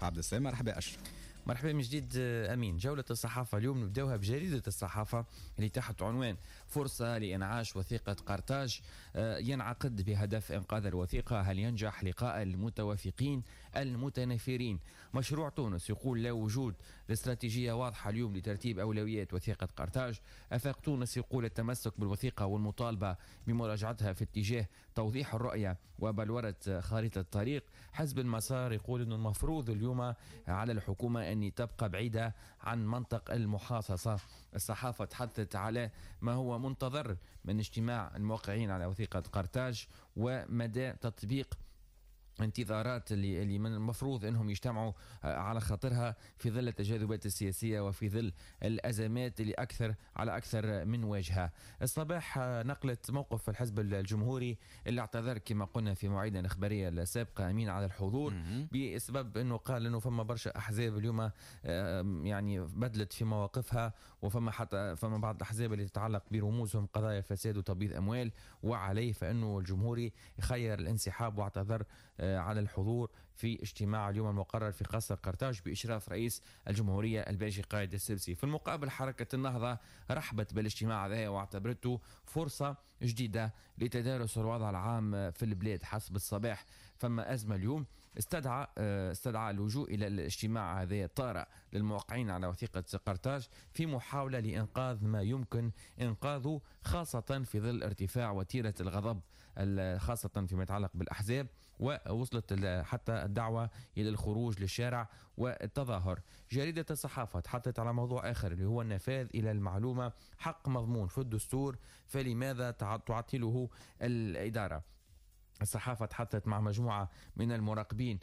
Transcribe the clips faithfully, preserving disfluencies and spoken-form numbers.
عبد السلام. مرحبا أشرف. مرحبا من جديد أمين. جولة الصحافة اليوم نبداوها بجريدة الصحافة اللي تحت عنوان فرصة لإنعاش وثيقة قرطاج ينعقد بهدف إنقاذ الوثيقة، هل ينجح لقاء المتوافقين المتنافرين؟ مشروع تونس يقول لا وجود لاستراتيجية واضحة اليوم لترتيب أولويات وثيقة قرطاج. أفاق تونس يقول التمسك بالوثيقة والمطالبة بمراجعتها في اتجاه توضيح الرؤية وبلورة خارطة الطريق. حزب المسار يقول أنه المفروض اليوم على الحكومة أن تبقى بعيدة عن منطق المحاصصة. الصحافة تحدثت على ما هو منتظر من اجتماع الموقعين على وثيقة قرطاج ومدى تطبيق انتظارات اللي اللي من المفروض انهم يجتمعوا على خاطرها في ظل التجاذبات السياسيه وفي ظل الازمات اللي اكثر على اكثر من واجهه. الصباح نقلت موقف الحزب الجمهوري اللي اعتذر كما قلنا في مواعيدنا الاخباريه السابقه امين على الحضور بسبب انه قال انه فما برشا احزاب اليوم يعني بدلت في مواقفها، وفما حتى فما بعض الاحزاب اللي تتعلق برموزهم قضايا فساد وتبييض اموال، وعليه فانه الجمهوري يخير الانسحاب واعتذر على الحضور في اجتماع اليوم المقرر في قصر قرطاج بإشراف رئيس الجمهورية الباجي قائد السبسي. في المقابل حركة النهضة رحبت بالاجتماع هذا واعتبرته فرصة جديدة لتدارس الوضع العام في البلاد. حسب الصباح فما أزمة اليوم استدعى استدعى اللجوء إلى الاجتماع هذا الطارئ للموقعين على وثيقة قرطاج في محاولة لإنقاذ ما يمكن إنقاذه، خاصة في ظل ارتفاع وتيرة الغضب خاصة فيما يتعلق بالأحزاب، ووصلت حتى الدعوة إلى الخروج للشارع والتظاهر. جريدة الصحافة تحدثت على موضوع آخر اللي هو النفاذ إلى المعلومة حق مضمون في الدستور، فلماذا تعطله الإدارة؟ الصحافة تحدثت مع مجموعة من المراقبين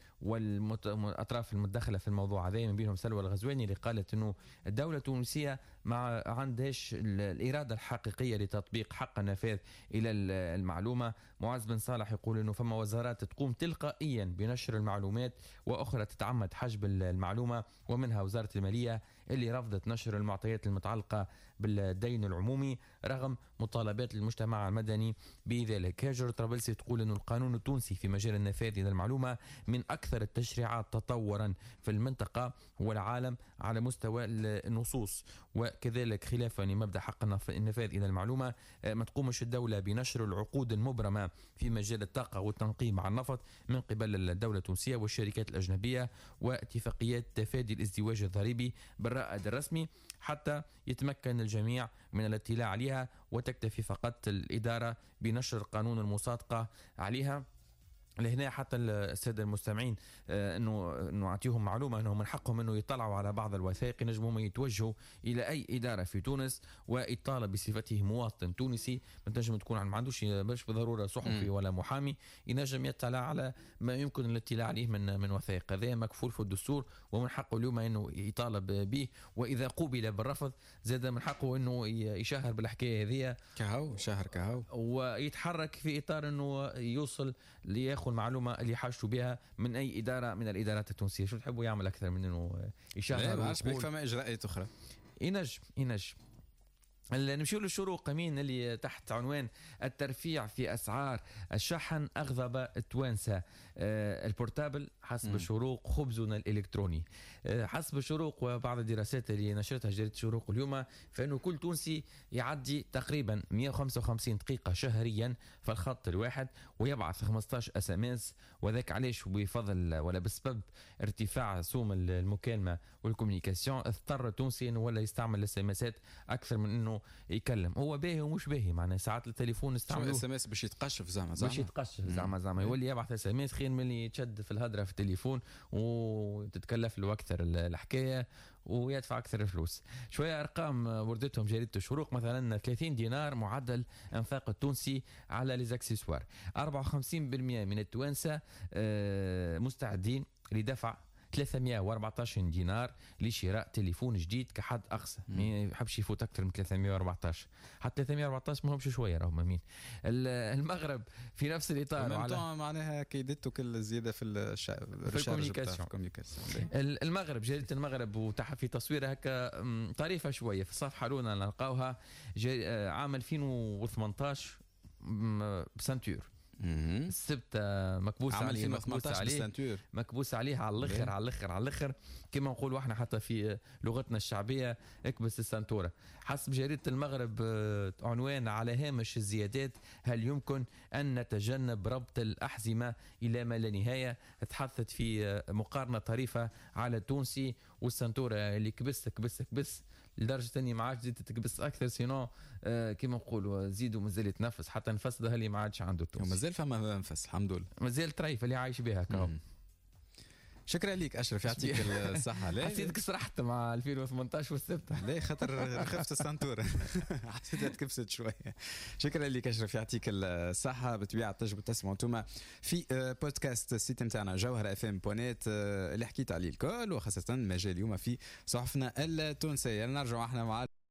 والأطراف المتدخلة في الموضوع هذا، من بينهم سلوى الغزواني اللي قالت أنه الدولة التونسية ما عندهاش الإرادة الحقيقية لتطبيق حق النفاذ إلى المعلومة. معز بن صالح يقول أنه فما وزارات تقوم تلقائيا بنشر المعلومات وأخرى تتعمد حجب المعلومة، ومنها وزارة المالية اللي رفضت نشر المعطيات المتعلقة بالدين العمومي رغم مطالبات المجتمع المدني بذلك. هاجر طرابلسي تقول أنه القانون التونسي في مجال النفاذ إلى المعلومة من أكثر التشريعات تطورا في المنطقة والعالم على مستوى النصوص، وكذلك خلافا لمبدأ حق النفاذ إلى المعلومة ما تقومش الدولة بنشر العقود المبرمة في مجال الطاقة والتنقيب مع النفط من قبل الدولة التونسية والشركات الأجنبية، واتفاقيات تفادي الازدواج الضريبي بالرائد الرسمي حتى يتمكن الجميع من الاطلاع عليها، وتكتفي فقط الإدارة بنشر قانون المصادقة عليها. لهنا حتى السادة المستمعين آه انه انه اعطيهم معلومه انه من حقهم انه يطلعوا على بعض الوثائق، ينجموا يتوجهوا الى اي اداره في تونس ويطالب بصفته مواطن تونسي. ما تنجم تكون ما عندوش باش بالضروره صحفي ولا محامي، ينجم يطلع على ما يمكن الاطلاع عليه من من وثائق. هذا مكفول في الدستور ومن حقه اليوم انه يطالب به، واذا قوبل بالرفض زاد من حقه انه يشهر بالحكايه هذه كهو شهر كهو ويتحرك في اطار انه يوصل لياخذ المعلومة اللي حاجته بها من أي إدارة من الإدارات التونسية. شو تحبوا يعمل أكثر من إنه يشهر؟ لا ما عادش بيك فما إجراءات أخرى. ينجم ينجم نمشي للشروق مين اللي تحت عنوان الترفيع في أسعار الشحن أغضب التوانسة. آه البورتابل حسب م. الشروق خبزنا الإلكتروني. آه حسب الشروق وبعض الدراسات اللي نشرتها جريدة الشروق اليوم فإنه كل تونسي يعدي تقريبا مئة وخمسة وخمسين دقيقة شهريا في الخط الواحد ويبعث خمسة عشر اس ام اس، وذاك علاش بفضل ولا بسبب ارتفاع سوم المكالمة والكوميونيكاسيون اضطر التونسي انه ولا يستعمل الاس ام اسات اكثر من انه يكلم. هو باهي ومش باهي، معناها ساعات التليفون استعملوه اس ام اس باش يتقشف زعما زعما باش يتقشف زعما زعما يولي يبعث اس ام اس خير من اللي يتشد في الهدره في التليفون وتتكلف له اكثر الحكايه ويدفع اكثر فلوس. شويه ارقام وردتهم جريده الشروق، مثلا ثلاثين دينار معدل انفاق التونسي على ليزاكسيسوار، أربعة وخمسين بالمئة من التوانسه مستعدين لدفع ثلاثمئة وأربعة عشر دينار لشراء تليفون جديد كحد أقصى. ما يحبش يفوت أكثر من ثلاثمئة وأربعة عشر، حتى ثلاثمئة وأربعة عشر ما همش شوية راهم مين. المغرب في نفس الإطار على معناها كيدته كل زيادة في الشا... في الكوميونيكاسيون. المغرب جريدة المغرب وتح في تصوير هكا طريفة شوية في الصفحة الأولى نلقاوها عام ألفين وثمانية عشر بسنتور السبت مكبوس عليه مكبوس عليه مكبوس عليه على الاخر على الاخر على الاخر كما نقولوا احنا حتى في لغتنا الشعبيه اكبس السنتوره. حسب جريده المغرب عنوان على هامش الزيادات هل يمكن ان نتجنب ربط الاحزمه الى ما لا نهايه. تحدثت في مقارنه طريفه على التونسي والسنتوره اللي كبس كبس كبس لدرجه اني ما عادش زيد تكبس اكثر سينو آه كما نقولوا زيدوا مازال يتنفس حتى نفس ده اللي ما عادش عنده التونسي مازال فما نفس الحمد لله مازال طريف اللي عايش بها كاو. شكرا ليك اشرف يعطيك الصحه. لا حسيتك سرحت مع ألفين وثمانية عشر والسبت لا خاطر خفت السنتوره حسيتها تكبست شويه. شكرا ليك اشرف يعطيك الصحه. بالطبيعه تنجموا تسمعوا انتم في بودكاست السيت نتاعنا جوهر اف ام بونيت اللي حكيت عليه الكل وخاصه ما جاء اليوم في صحفنا التونسيه. نرجعوا احنا مع